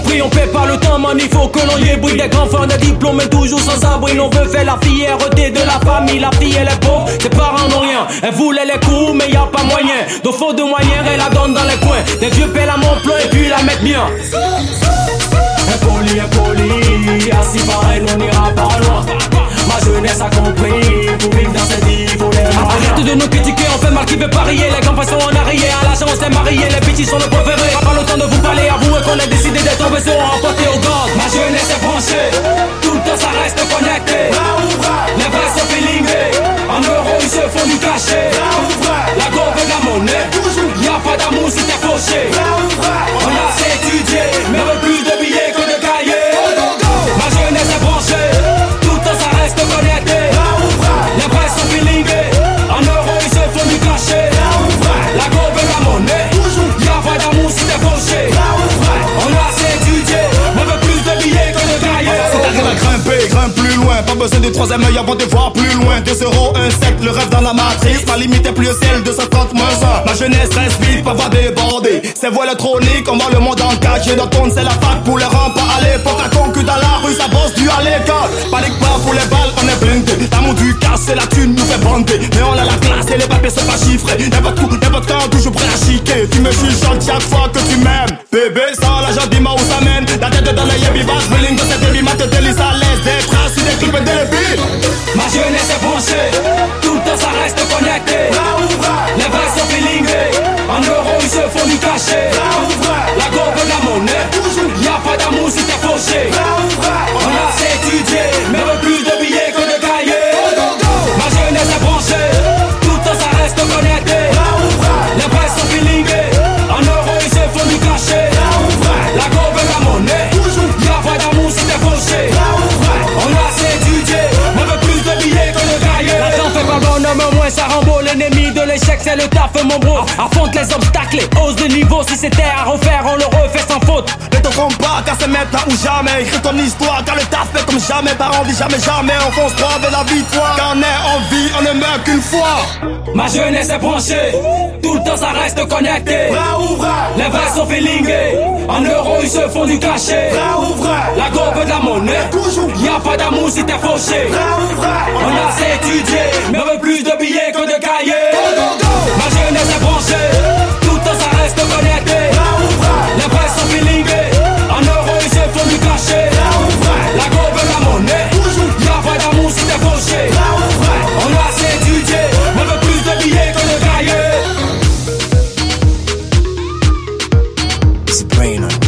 pris, on paie pas le temps, man, il faut que l'on y ait bruit. Des grands fans, des diplômes, mais toujours sans abri. On veut faire la fierté de la famille. La fille, elle est pauvre, ses parents n'ont rien. Elle voulait les coups, mais y a pas moyen. Donc faute de moyens, elle la donne dans les coins. Des vieux pèles à mon plan et puis la mettent bien. Impoli, assis par elle, on n'ira pas loin. Ma jeunesse a compris, pour vivre dans cette vie, faut les moyens. Arrête de nous critiquer, on fait mal qui veut parier. Les grands sont en arrière, à l'argent on s'est marié. Les bitches sont le préféré, pas le temps de vous parler. Avouez qu'on a décidé d'être tombé sur remporté au gaz. Ma jeunesse est branchée, tout le temps ça reste connecté. Les vrais sont feelingés, en euros ils se font du cachet. La gobe et la monnaie, y'a pas d'amour si t'es fauché. On a assez étudié, mais veut plus de billets que de cahiers. Ma jeunesse est branchée, tout le temps ça reste connecté. Les vrais sont feelingés, en euros ils se font du cachet. La gobe et la monnaie, y'a pas d'amour si t'es fauché. On a assez étudié, mais veut plus de billets que de cahiers. Si t'arrives à grimper, grimpe plus loin. Pas besoin du troisième œil avant de voir plus loin. 2 euros, 1 7, le rêve dans la matrice. Ma limite est plus au ciel, 230 moins 1. Ma jeunesse reste vite, pas va déborder. C'est voie électronique, on voit le monde en cage. J'ai dans ton, c'est la fac pour les rampes à l'époque. La concu dans la rue, ça bosse du à l'école. Panique pas pour les balles, on est blindé. L'amour du casse, c'est la thune, nous fait bander. Mais on a la classe et les papiers sont pas chiffrés. N'importe où, n'importe quand, toujours prêt à chiquer. Tu me chuchotes chaque fois que tu m'aimes. Bébé, sans l'argent, dis-moi où ça mène. La tête dans les yébi, basse, feeling de cette baby, ma tête de lisse à l'aise. Des traces, des clips et des billes. Ma jeunesse est branchée, tout le temps ça reste connecté. Les vrais sont feelingés, en euros ils se font du cachet. La gobe et la monnaie, y'a pas d'amour si t'es fauché. On a assez étudié, mais veut plus de billets que de cahiers. Ma jeunesse est branchée, tout le temps ça reste connecté. Les vrais sont feelingés, en euros ils se font du cachet. La gobe et la monnaie, y'a pas d'amour si t'es fauché. On a assez étudié, mais veut plus de billets que de cahiers. L'argent fait pas bonhomme, au moins ça rend beau. L'ennemi de l'échec c'est le taf mon bro. Affronte les obstacles et hausse de niveau. Si c'était à refaire on le refait sans faute. Ne te trompe pas car c'est maintenant ou jamais. Écris ton histoire car le taf fait comme jamais. Par envie jamais jamais on fonce droit vers la victoire. Quand on est en vie on ne meurt qu'une fois. Ma jeunesse est branchée, tout le temps ça reste connecté. Les vrais sont feelingés, en euros ils se font du cachet. La gobe de la monnaie, y'a pas d'amour si t'es fauché. On a assez étudié, mais veut plus de billets que de cahiers. Ma jeunesse est branchée, tout le temps ça reste connecté. Les vrais sont feelingés, en euros ils se font du cachet. La gobe de la monnaie, y'a pas d'amour si t'es fauché. On a assez étudié, mais veut plus de billets que de cahiers. It's a brain on.